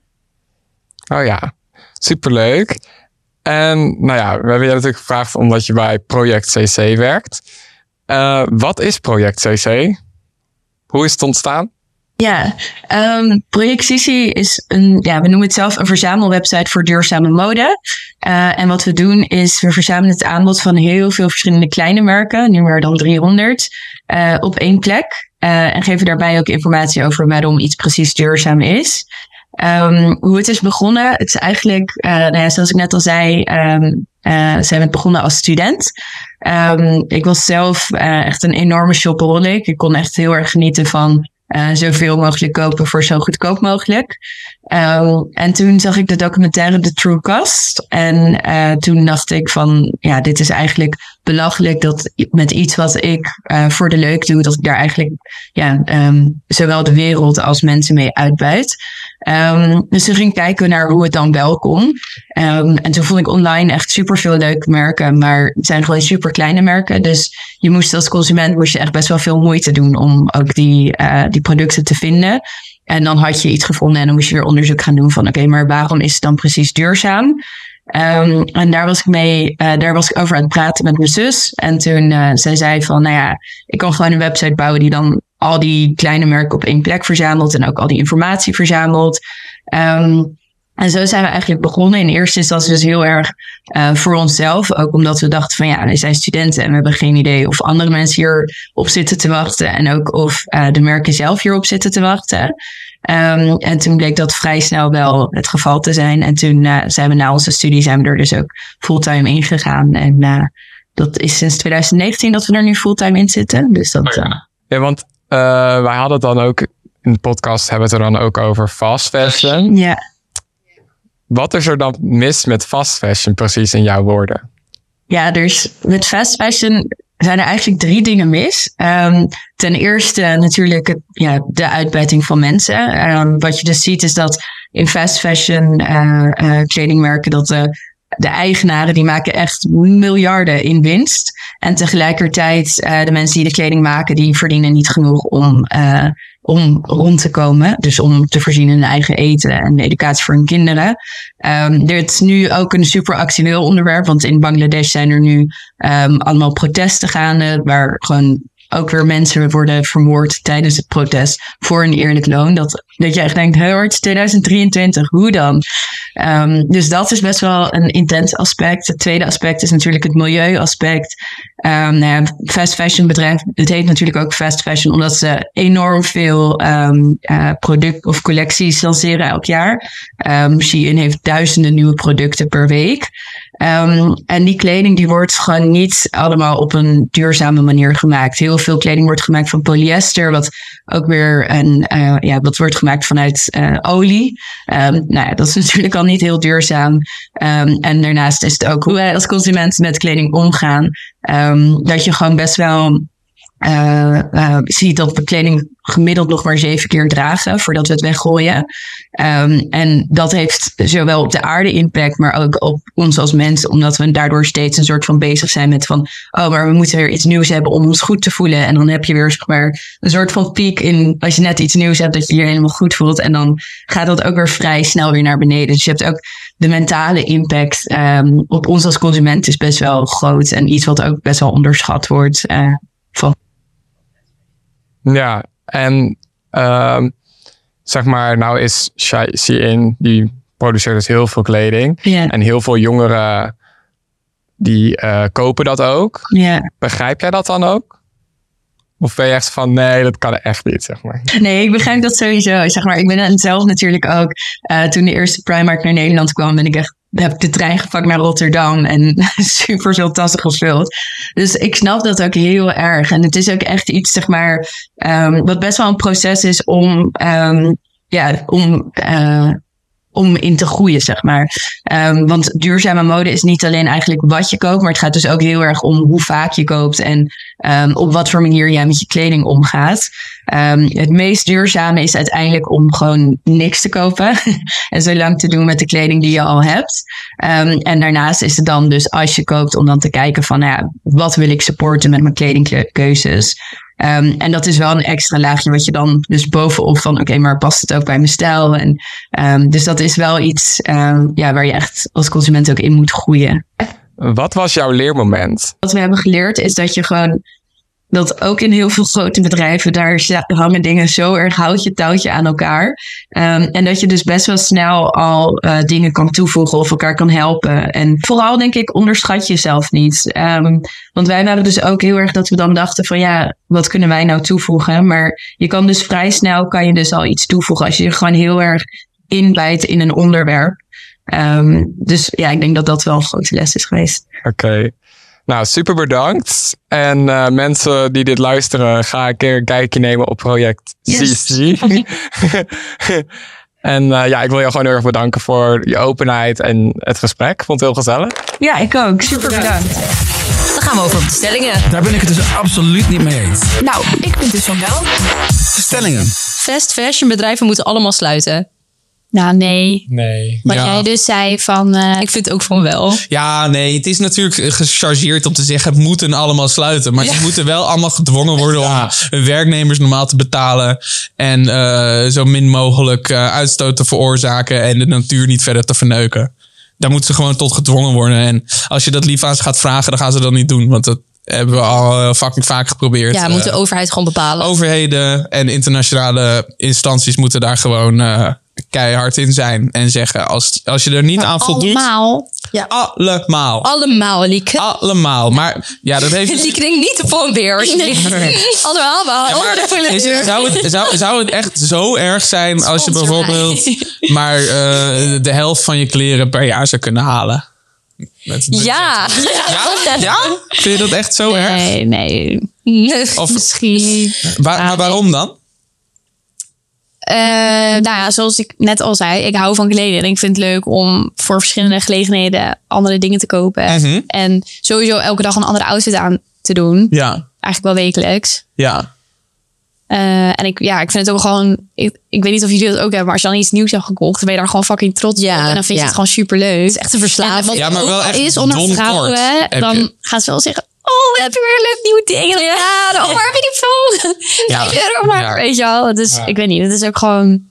[SPEAKER 2] Oh ja, superleuk. En nou ja, we hebben je natuurlijk gevraagd omdat je bij Project C C werkt. Uh, wat is Project C C? Hoe is het ontstaan?
[SPEAKER 6] Ja, um, Project Sisi is een, ja, we noemen het zelf een verzamelwebsite voor duurzame mode. Uh, en wat we doen is, we verzamelen het aanbod van heel veel verschillende kleine merken, nu meer dan driehonderd, uh, op één plek. Uh, en geven daarbij ook informatie over waarom iets precies duurzaam is. Um, hoe het is begonnen, het is eigenlijk, uh, nou ja, zoals ik net al zei, um, uh, zijn we begonnen als student. Um, ik was zelf uh, echt een enorme shopaholic. Ik kon echt heel erg genieten van uh, zoveel mogelijk kopen voor zo goedkoop mogelijk. Um, en toen zag ik de documentaire The True Cost. En uh, toen dacht ik van, ja, dit is eigenlijk belachelijk dat met iets wat ik uh, voor de leuk doe, dat ik daar eigenlijk ja, um, zowel de wereld als mensen mee uitbuit. Um, dus toen ging ik kijken naar hoe het dan wel kon. Um, en toen vond ik online echt super veel leuke merken, maar het zijn gewoon super kleine merken. Dus je moest als consument moest je echt best wel veel moeite doen om ook die, uh, die producten te vinden. En dan had je iets gevonden en dan moest je weer onderzoek gaan doen van oké, okay, maar waarom is het dan precies duurzaam? Um, en daar was ik mee, uh, daar was ik over aan het praten met mijn zus. En toen uh, zij zei van, nou ja, ik kan gewoon een website bouwen die dan al die kleine merken op één plek verzamelt en ook al die informatie verzamelt. Um, en zo zijn we eigenlijk begonnen. In eerste instantie dus heel erg uh, voor onszelf. Ook omdat we dachten van ja, we zijn studenten en we hebben geen idee of andere mensen hierop zitten te wachten. En ook of uh, de merken zelf hierop zitten te wachten. Um, en toen bleek dat vrij snel wel het geval te zijn. En toen uh, zijn we na onze studie zijn we er dus ook fulltime in gegaan. En uh, dat is sinds twintig negentien dat we er nu fulltime in zitten. Dus dat... Uh,
[SPEAKER 2] ja, want uh, wij hadden het dan ook in de podcast hebben we het er dan ook over fast fashion.
[SPEAKER 6] Ja.
[SPEAKER 2] Wat is er dan mis met fast fashion precies in jouw woorden?
[SPEAKER 6] Ja, dus met fast fashion zijn er eigenlijk drie dingen mis. Um, ten eerste natuurlijk het, ja, de uitbuiting van mensen. Um, wat je dus ziet is dat in fast fashion uh, uh, kledingmerken dat de, de eigenaren die maken echt miljarden in winst. En tegelijkertijd uh, de mensen die de kleding maken die verdienen niet genoeg om... Uh, om rond te komen. Dus om te voorzien in hun eigen eten en de educatie voor hun kinderen. Um, dit is nu ook een super actueel onderwerp. Want in Bangladesh zijn er nu um, allemaal protesten gaande. Waar gewoon ook weer mensen worden vermoord tijdens het protest voor een eerlijk loon. Dat, dat je echt denkt, hey, het is twintig drieëntwintig, hoe dan? Um, dus dat is best wel een intens aspect. Het tweede aspect is natuurlijk het milieuaspect. Um, nou ja, fast fashion bedrijf, het heet natuurlijk ook fast fashion, omdat ze enorm veel um, uh, product of collecties lanceren elk jaar. Um, Shein heeft duizenden nieuwe producten per week. Um, en die kleding die wordt gewoon niet allemaal op een duurzame manier gemaakt. Heel veel kleding wordt gemaakt van polyester, wat ook weer een, uh, ja, wat wordt gemaakt vanuit uh, olie. Um, nou ja, dat is natuurlijk al niet heel duurzaam. Um, en daarnaast is het ook hoe wij als consument met kleding omgaan. Um, dat je gewoon best wel uh, uh, ziet dat we kleding gemiddeld nog maar zeven keer dragen voordat we het weggooien. Um, en dat heeft zowel op de aarde impact, maar ook op ons als mensen, omdat we daardoor steeds een soort van bezig zijn met van, oh, maar we moeten weer iets nieuws hebben om ons goed te voelen. En dan heb je weer zeg maar een soort van piek in, als je net iets nieuws hebt, dat je je helemaal goed voelt. En dan gaat dat ook weer vrij snel weer naar beneden. Dus je hebt ook de mentale impact um, op ons als consument is best wel groot en iets wat ook best wel onderschat wordt. Uh, van.
[SPEAKER 2] Ja, en um, zeg maar, nou is Shein, die produceert dus heel veel kleding.
[SPEAKER 6] Yeah.
[SPEAKER 2] En heel veel jongeren die uh, kopen dat ook.
[SPEAKER 6] Yeah.
[SPEAKER 2] Begrijp jij dat dan ook? Of ben je echt van, nee, dat kan echt niet, zeg maar.
[SPEAKER 6] Nee, ik begrijp dat sowieso. Zeg maar, ik ben zelf natuurlijk ook, uh, toen de eerste Primark naar Nederland kwam, ben ik echt, heb ik de trein gepakt naar Rotterdam en super veel tassen gevuld. Dus ik snap dat ook heel erg. En het is ook echt iets, zeg maar, um, wat best wel een proces is om, um, ja, om, uh, om in te groeien, zeg maar. Um, want duurzame mode is niet alleen eigenlijk wat je koopt, maar het gaat dus ook heel erg om hoe vaak je koopt en um, op wat voor manier jij met je kleding omgaat. Um, het meest duurzame is uiteindelijk om gewoon niks te kopen en zo lang te doen met de kleding die je al hebt. Um, en daarnaast is het dan dus als je koopt om dan te kijken van, nou ja, wat wil ik supporten met mijn kledingkeuzes. Um, en dat is wel een extra laagje wat je dan dus bovenop van, oké, okay, maar past het ook bij mijn stijl? En, um, dus dat is wel iets um, ja, waar je echt als consument ook in moet groeien.
[SPEAKER 2] Wat was jouw leermoment?
[SPEAKER 6] Wat we hebben geleerd is dat je gewoon, dat ook in heel veel grote bedrijven, daar hangen dingen zo erg houtje touwtje aan elkaar. Um, en dat je dus best wel snel al uh, dingen kan toevoegen of elkaar kan helpen. En vooral denk ik, onderschat jezelf niet. Um, want wij waren dus ook heel erg dat we dan dachten van ja, wat kunnen wij nou toevoegen? Maar je kan dus vrij snel, kan je dus al iets toevoegen als je je gewoon heel erg inbijt in een onderwerp. Um, dus ja, ik denk dat dat wel een grote les is geweest.
[SPEAKER 2] Oké. Okay. Nou, super bedankt. En uh, mensen die dit luisteren, ga een keer een kijkje nemen op project yes. C C. En uh, ja, ik wil je gewoon heel erg bedanken voor je openheid en het gesprek. Ik vond het heel gezellig.
[SPEAKER 6] Ja, ik ook. Super bedankt.
[SPEAKER 5] Dan gaan we over op de stellingen.
[SPEAKER 7] Daar ben ik het dus absoluut niet mee eens.
[SPEAKER 8] Nou, ik vind dus van wel.
[SPEAKER 7] De stellingen.
[SPEAKER 5] Fast fashion bedrijven moeten allemaal sluiten.
[SPEAKER 1] Nou, nee.
[SPEAKER 2] Nee.
[SPEAKER 1] Wat
[SPEAKER 3] Ja.
[SPEAKER 1] jij dus zei van... Uh,
[SPEAKER 5] Ik vind ook van wel.
[SPEAKER 3] Ja, nee, het is natuurlijk gechargeerd om te zeggen... het moeten allemaal sluiten. Maar
[SPEAKER 5] Ja.
[SPEAKER 3] ze moeten wel allemaal gedwongen worden... om hun werknemers normaal te betalen... en uh, zo min mogelijk uh, uitstoot te veroorzaken... en de natuur niet verder te verneuken. Daar moeten ze gewoon tot gedwongen worden. En als je dat lief aan ze gaat vragen... dan gaan ze dat niet doen. Want dat hebben we al uh, fucking vaak geprobeerd.
[SPEAKER 5] Ja, moet de
[SPEAKER 3] Uh,
[SPEAKER 5] overheid gewoon bepalen.
[SPEAKER 3] overheden en internationale instanties... moeten daar gewoon... Uh, keihard in zijn en zeggen als, als je er niet aan voldoet.
[SPEAKER 1] allemaal.
[SPEAKER 5] Ja.
[SPEAKER 3] Allemaal.
[SPEAKER 5] Allemaal, Lieke.
[SPEAKER 3] Allemaal. Maar ja, dat heeft...
[SPEAKER 5] Die klinkt niet van weer. Allemaal, maar
[SPEAKER 3] Ja, maar is het, zou, het, zou, zou het echt zo erg zijn als je
[SPEAKER 5] Sponsor
[SPEAKER 3] bijvoorbeeld maar uh, de helft van je kleren per jaar zou kunnen halen? Met het budget.
[SPEAKER 5] Ja.
[SPEAKER 3] Ja? Ja? Vind je dat echt zo erg?
[SPEAKER 1] Nee, nee.
[SPEAKER 3] Of
[SPEAKER 1] Misschien.
[SPEAKER 3] waar, maar waarom dan?
[SPEAKER 1] Uh, nou ja, zoals ik net al zei, ik hou van kleden. En ik vind het leuk om voor verschillende gelegenheden andere dingen te kopen.
[SPEAKER 3] Mhm.
[SPEAKER 1] En sowieso elke dag een andere outfit aan te doen.
[SPEAKER 3] Ja.
[SPEAKER 1] Eigenlijk wel wekelijks.
[SPEAKER 3] Ja.
[SPEAKER 1] Uh, en ik, ja, ik vind het ook gewoon... Ik, ik weet niet of jullie dat ook hebben, maar als je dan iets nieuws hebt gekocht, dan ben je daar gewoon fucking trots
[SPEAKER 5] Ja,
[SPEAKER 1] op. En dan vind je
[SPEAKER 5] ja.
[SPEAKER 1] het gewoon super leuk. Het
[SPEAKER 5] is echt een verslaving.
[SPEAKER 3] Ja, maar wel echt
[SPEAKER 1] is onder
[SPEAKER 3] donkort
[SPEAKER 1] vrouwen,
[SPEAKER 3] heb
[SPEAKER 1] dan
[SPEAKER 3] je.
[SPEAKER 1] gaan ze wel zeggen... Oh, we hebben weer een leuk nieuw ding. En ja, dan, oh, waar heb je die van?
[SPEAKER 3] Ja.
[SPEAKER 1] vijf euro maar,
[SPEAKER 3] Ja.
[SPEAKER 1] weet je wel. Dus
[SPEAKER 2] Ja.
[SPEAKER 1] ik weet niet, het is ook gewoon...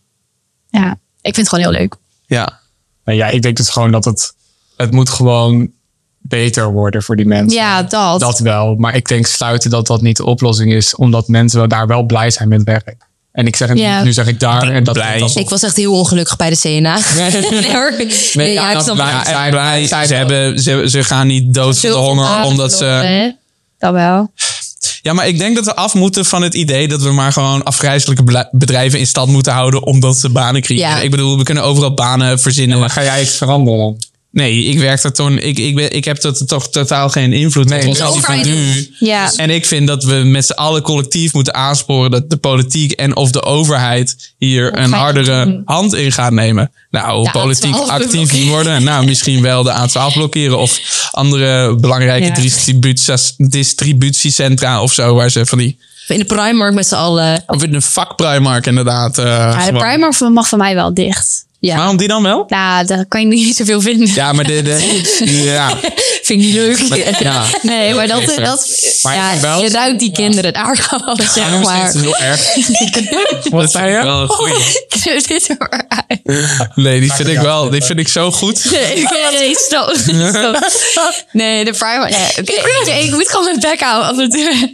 [SPEAKER 1] Ja, ik vind het gewoon heel leuk.
[SPEAKER 3] Ja.
[SPEAKER 2] Nou ja, ik denk dus gewoon dat het... Het moet gewoon beter worden voor die mensen.
[SPEAKER 1] Ja, dat.
[SPEAKER 2] Dat wel. Maar ik denk sluiten dat dat niet de oplossing is. Omdat mensen daar wel blij zijn met werk. En ik zeg het
[SPEAKER 1] Ja.
[SPEAKER 2] nu zeg ik daar. En dat,
[SPEAKER 3] Blij.
[SPEAKER 2] dat,
[SPEAKER 5] Ik was echt heel ongelukkig bij de C N A. Nee hoor. Nee, ja, ik
[SPEAKER 2] dat
[SPEAKER 5] snap
[SPEAKER 2] blij-
[SPEAKER 5] het.
[SPEAKER 3] Ja, echt blij. Ze, hebben, ze, ze gaan niet dood van de honger omdat ze...
[SPEAKER 1] Hè? Dat wel.
[SPEAKER 3] Ja, maar ik denk dat we af moeten van het idee dat we maar gewoon afgrijzelijke bele- bedrijven in stand moeten houden omdat ze banen creëren.
[SPEAKER 5] Ja.
[SPEAKER 3] Ik bedoel, we kunnen overal banen verzinnen.
[SPEAKER 2] maar ga jij iets veranderen dan?
[SPEAKER 3] Nee, ik werk er toen. Ik, ik, ben, ik heb er toch totaal geen invloed
[SPEAKER 2] Nee,
[SPEAKER 3] op.
[SPEAKER 2] de
[SPEAKER 3] Als
[SPEAKER 5] overheid
[SPEAKER 3] nu.
[SPEAKER 1] Ja.
[SPEAKER 3] En ik vind dat we met z'n allen collectief moeten aansporen dat de politiek en of de overheid hier een
[SPEAKER 1] ga je
[SPEAKER 3] hardere
[SPEAKER 1] doen?
[SPEAKER 3] hand in gaat nemen. Nou,
[SPEAKER 5] De
[SPEAKER 3] politiek
[SPEAKER 5] A twaalf
[SPEAKER 3] actief
[SPEAKER 5] blokkeren.
[SPEAKER 3] worden. Nou, misschien wel de A twaalf blokkeren of andere belangrijke
[SPEAKER 1] Ja.
[SPEAKER 3] distributies, distributiecentra of zo, waar ze van die...
[SPEAKER 5] In de Primark met z'n allen.
[SPEAKER 3] Of in een vakprimark inderdaad. Uh,
[SPEAKER 1] Ja, de Primark mag voor mij wel dicht.
[SPEAKER 5] Ja.
[SPEAKER 3] Waarom die dan wel?
[SPEAKER 1] Nou, daar kan je niet zoveel vinden.
[SPEAKER 3] Ja, maar de... de ja.
[SPEAKER 5] Vind ik niet leuk.
[SPEAKER 3] ja.
[SPEAKER 1] Nee, maar dat...
[SPEAKER 2] Nee,
[SPEAKER 1] dat
[SPEAKER 2] Maar
[SPEAKER 1] ja,
[SPEAKER 2] ik wel-
[SPEAKER 1] je ruikt die kinderen daar gewoon, zeg
[SPEAKER 2] Ja,
[SPEAKER 1] maar.
[SPEAKER 2] dat is heel erg. Wat zei je?
[SPEAKER 3] Wel een goeie.
[SPEAKER 1] Knip dit eruit.
[SPEAKER 3] Nee, die vind ik wel. Die vind ik zo goed.
[SPEAKER 1] Nee, ik kan dat niet stop. stop. Nee, de Primark... Nee, oké. Ik moet gewoon mijn bek houden af en toe.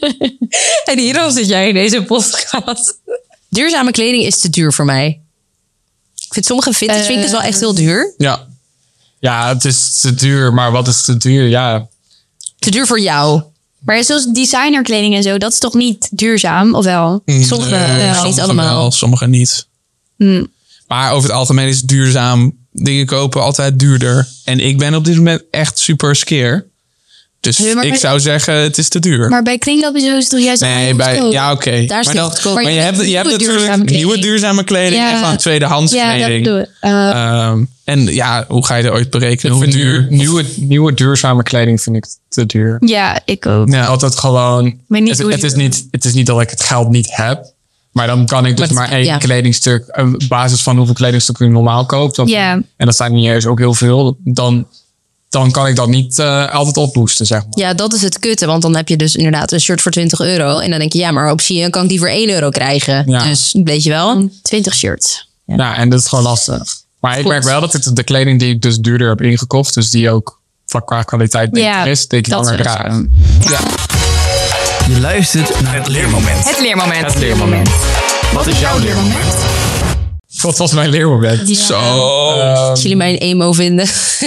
[SPEAKER 5] En hierom zit jij in deze podcast. Duurzame kleding is te duur voor mij. Ik vind sommige vintage winkels wel echt heel duur.
[SPEAKER 3] Ja.
[SPEAKER 2] Ja, het is te duur. Maar wat is te duur? Ja,
[SPEAKER 5] Te duur voor jou.
[SPEAKER 1] Maar zoals designerkleding en zo, dat is toch niet duurzaam, of wel?
[SPEAKER 5] Sommige
[SPEAKER 3] Nee,
[SPEAKER 5] wel, niet
[SPEAKER 3] sommige
[SPEAKER 5] allemaal.
[SPEAKER 3] wel, sommige niet.
[SPEAKER 1] Hm.
[SPEAKER 3] Maar over het algemeen is duurzaam dingen kopen altijd duurder. En ik ben op dit moment echt super skeer. Dus
[SPEAKER 1] Ja, maar
[SPEAKER 3] ik
[SPEAKER 1] bij-
[SPEAKER 3] zou zeggen, het is te duur.
[SPEAKER 1] Maar bij kringloop is het toch juist
[SPEAKER 3] Nee, bij,
[SPEAKER 1] goedkoop?
[SPEAKER 3] ja, oké.
[SPEAKER 5] Daar is
[SPEAKER 3] Maar,
[SPEAKER 5] het
[SPEAKER 3] dan-
[SPEAKER 5] goedkoop.
[SPEAKER 3] maar je hebt, je hebt
[SPEAKER 1] nieuwe
[SPEAKER 3] natuurlijk
[SPEAKER 1] duurzame kleding.
[SPEAKER 3] nieuwe duurzame kleding
[SPEAKER 1] Ja.
[SPEAKER 3] en gewoon tweedehands
[SPEAKER 1] Ja, dat
[SPEAKER 3] kleding.
[SPEAKER 1] bedoel ik. Uh,
[SPEAKER 3] Ehm, en ja, hoe ga je er ooit berekenen? Hoe
[SPEAKER 2] ik vind
[SPEAKER 3] duur?
[SPEAKER 2] duur, nieuwe, nieuwe duurzame kleding vind ik te duur.
[SPEAKER 1] ja, ik ook.
[SPEAKER 3] Ja.
[SPEAKER 2] Altijd gewoon...
[SPEAKER 1] weet niet
[SPEAKER 2] het,
[SPEAKER 1] hoe
[SPEAKER 2] het,
[SPEAKER 1] die-
[SPEAKER 2] is niet, het is niet dat ik het geld niet heb. Maar dan kan ik dus
[SPEAKER 5] Maar
[SPEAKER 2] maar,
[SPEAKER 5] het-
[SPEAKER 2] één
[SPEAKER 5] ja.
[SPEAKER 2] kledingstuk... Op basis van hoeveel kledingstukken je normaal koopt. Dat,
[SPEAKER 1] Ja.
[SPEAKER 2] En dat zijn niet eens ook heel veel. Dan, dan kan ik dat niet uh, altijd opboosten, zeg maar.
[SPEAKER 5] Ja, dat is het kutte. Want dan heb je dus inderdaad een shirt voor twintig euro. En dan denk je, ja, maar op Shein kan ik die voor één euro krijgen.
[SPEAKER 2] Ja.
[SPEAKER 5] Dus weet je wel.
[SPEAKER 1] twintig shirts.
[SPEAKER 2] Ja, en dat is gewoon lastig. Maar ik
[SPEAKER 5] Klopt.
[SPEAKER 2] merk wel dat het de kleding die ik dus duurder heb ingekocht... dus die ook van qua kwaliteit beter
[SPEAKER 1] Ja,
[SPEAKER 2] is... dat ik
[SPEAKER 1] dat
[SPEAKER 2] langer
[SPEAKER 1] is
[SPEAKER 2] draag.
[SPEAKER 7] Je luistert naar het leermoment.
[SPEAKER 8] Het leermoment.
[SPEAKER 2] Het leermoment.
[SPEAKER 7] Wat is jouw leermoment?
[SPEAKER 2] Wat was mijn leermoment?
[SPEAKER 3] Zo.
[SPEAKER 5] Als jullie mij een emo vinden.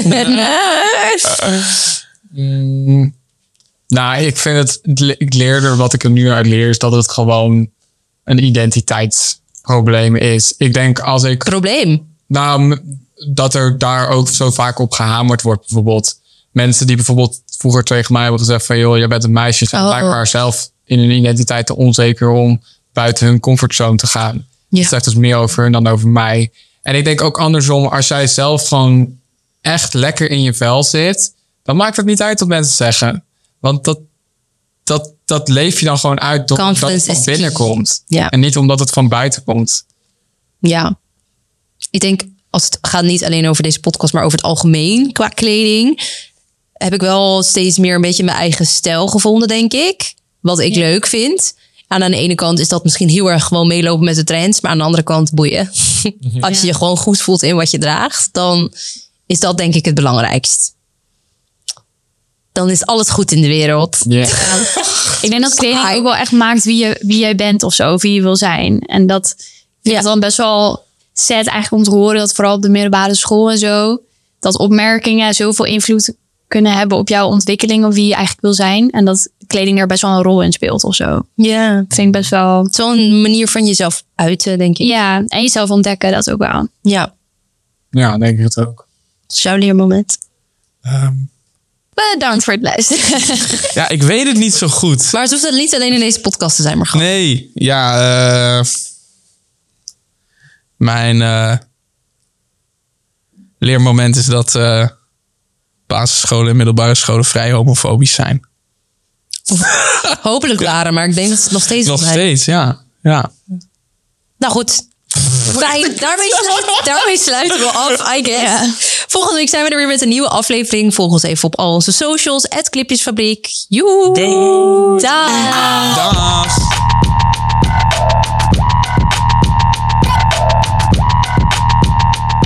[SPEAKER 2] Mm, nou, ik vind het... Ik leerde wat ik er nu uit leer... is dat het gewoon een identiteitsprobleem is. Ik denk als ik...
[SPEAKER 5] Probleem.
[SPEAKER 2] Nou, m- dat er daar ook zo vaak op gehamerd wordt. Bijvoorbeeld mensen die bijvoorbeeld vroeger tegen mij hebben gezegd van joh, jij bent een meisje, zijn
[SPEAKER 5] Oh.
[SPEAKER 2] blijkbaar zelf in hun identiteit te onzeker om buiten hun comfortzone te gaan.
[SPEAKER 5] Ja.
[SPEAKER 2] Het zegt dus meer over hun dan over mij. En ik denk ook andersom, als jij zelf gewoon echt lekker in je vel zit, dan maakt het niet uit wat mensen zeggen. Want dat, dat, dat leef je dan gewoon uit doordat het
[SPEAKER 5] Confidence
[SPEAKER 2] van
[SPEAKER 5] is
[SPEAKER 2] binnen
[SPEAKER 5] key.
[SPEAKER 2] komt.
[SPEAKER 5] Ja.
[SPEAKER 2] En niet omdat het van buiten komt.
[SPEAKER 5] Ja. Ik denk, als het gaat niet alleen over deze podcast, maar over het algemeen qua kleding, heb ik wel steeds meer een beetje mijn eigen stijl gevonden, denk ik. Wat ik leuk vind. En aan de ene kant is dat misschien heel erg gewoon meelopen met de trends. Maar aan de andere kant boeien. Als je je gewoon goed voelt in wat je draagt, dan is dat denk ik het belangrijkst. Dan is alles goed in de wereld.
[SPEAKER 2] Yeah.
[SPEAKER 1] Ik denk dat kleding ook wel echt maakt wie, je, wie jij bent of zo. Wie je wil zijn. En dat vind ik dan best wel sad eigenlijk om te horen. Dat vooral op de middelbare school en zo. Dat opmerkingen zoveel invloed kunnen hebben op jouw ontwikkeling. Of wie je eigenlijk wil zijn. En dat kleding er best wel een rol in speelt of zo.
[SPEAKER 5] Ja.
[SPEAKER 1] Dat vind ik best wel...
[SPEAKER 5] Het is wel een manier van jezelf uiten, denk ik.
[SPEAKER 1] Ja, en jezelf ontdekken, dat ook wel.
[SPEAKER 5] Ja.
[SPEAKER 2] Ja, denk ik het ook.
[SPEAKER 5] Dat is jouw leermoment.
[SPEAKER 3] Um,
[SPEAKER 1] Bedankt voor het luisteren.
[SPEAKER 3] ja, ik weet het niet zo goed.
[SPEAKER 5] Maar het hoeft niet alleen in deze podcast te zijn, maar gewoon.
[SPEAKER 3] Nee, ja. Uh, mijn uh, leermoment is dat uh, basisscholen en middelbare scholen vrij homofobisch zijn.
[SPEAKER 5] Hopelijk waren, maar ik denk dat het nog steeds
[SPEAKER 3] Nog
[SPEAKER 5] zijn.
[SPEAKER 3] steeds, ja. ja.
[SPEAKER 5] Nou goed. Fijn, daarmee, sluit, daarmee sluiten we af, I guess.
[SPEAKER 1] Ja.
[SPEAKER 5] Volgende week zijn we er weer met een nieuwe aflevering. Volg ons even op al onze socials. at Clipjesfabriek. Joe. Dag.